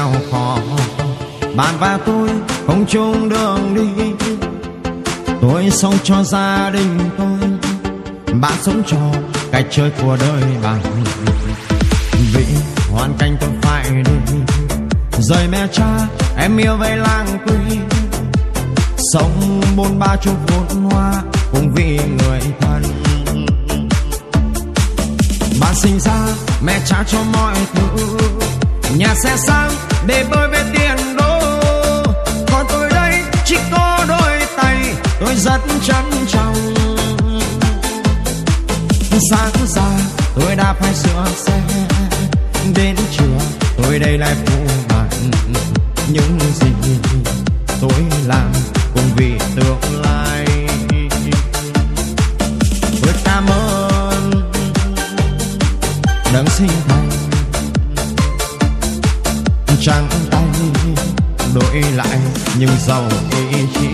nghèo khó. Bạn và tôi không chung đường đi. Tôi sống cho gia đình tôi, bạn sống cho cái chơi của đời bạn. Vì hoàn cảnh tôi phải đi, rời mẹ cha em yêu về làng quê, sống bôn ba chục phút hoa cùng vì người thân. Bạn sinh ra mẹ trả cho mọi thứ, nhà xe sang để bơi về tiền đô. Còn tôi đây chỉ có đôi tay, tôi rất trân trọng. Sáng ra tôi đã phải sửa xe, đến trưa tôi đây lại phụ bạn. Những gì tôi làm cùng vì tương lai. Tôi cảm ơn đấng sinh thành, trắng tay đổi lại nhưng giàu ý chí.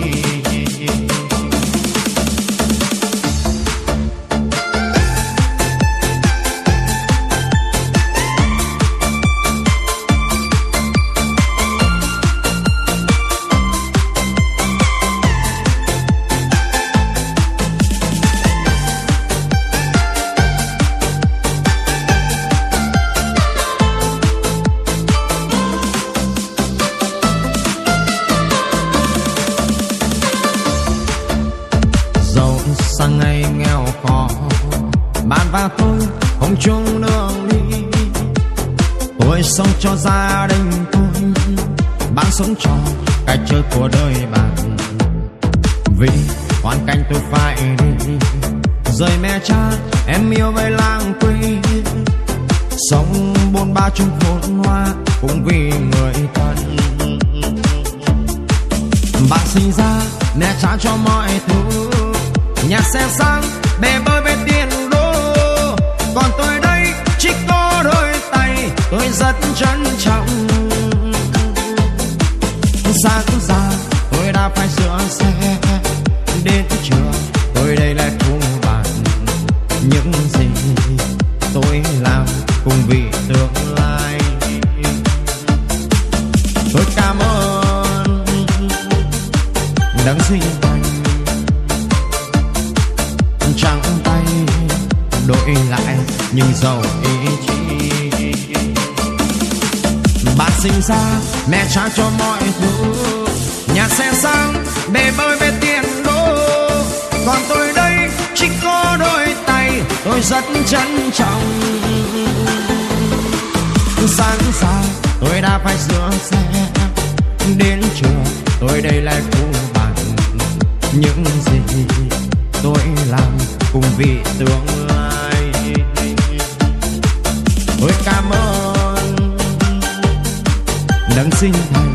Sang ngày nghèo khó, bạn và tôi không chung đường đi. Tôi sống cho gia đình tôi, bạn sống cho cái chơi của đời bạn. Vì hoàn cảnh tôi phải đi, rời mẹ cha em yêu về làng quê, sống bôn ba chục phút hoa cũng vì người thân. Bạn sinh ra mẹ trả cho mọi thứ, nhà xe sang để bơi về tiền đô. Còn tôi đây chỉ có đôi tay, tôi rất trân trọng. Sáng ra tôi đã phải sửa xe, đến trưa tôi đây lại phụ bạn. Những gì tôi làm cùng vì tương lai. Tôi cảm ơn đấng sinh thành, trắng tay đổi lại nhưng giàu ý chí. Bạn sinh ra mẹ trả cho mọi thứ, nhà xe sang để bơi về tiền đô. Còn tôi đây chỉ có đôi tay, tôi rất trân trọng. Sáng ra tôi đã phải sửa xe, đến trưa tôi đây lại phụ bạn. Những gì tôi làm cùng vì tương lai. Tôi cảm ơn đấng sinh thành,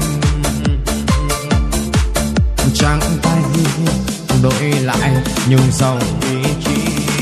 trắng tay đổi lại nhưng giàu ý chí.